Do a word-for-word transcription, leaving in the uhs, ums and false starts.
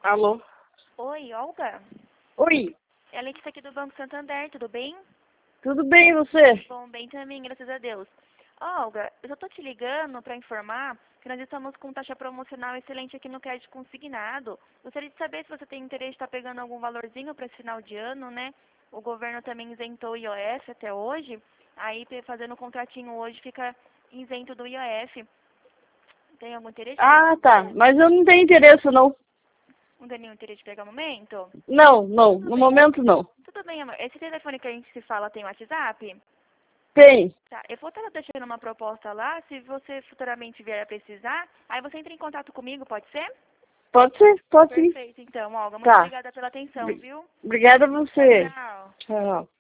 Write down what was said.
Alô? Oi, Olga? Oi, É a Letícia aqui do Banco Santander, tudo bem? tudo bem e você? Bom, bem também, graças a Deus. Olga, eu só tô te ligando para informar que nós estamos com taxa promocional excelente aqui no crédito consignado. Gostaria de saber se você tem interesse de estar pegando algum valorzinho para esse final de ano, né? O governo também isentou o I O F até hoje. Aí, pe- fazendo o contratinho hoje, fica isento do I O F. Tem algum interesse de pegar Ah, um tá, momento? mas eu não tenho interesse não. Não tem nenhum interesse de pegar um momento? Não, não, Tudo no bem. momento não. Tudo bem, amor. Esse telefone que a gente se fala tem WhatsApp? Tem, Tá, eu vou estar deixando uma proposta lá, se você futuramente vier a precisar, aí você entra em contato comigo, pode ser? pode ser, pode sim. Perfeito, então, Olga. Muito Tá, obrigada pela atenção, viu? obrigada a Tchau, você. tchau. Tchau.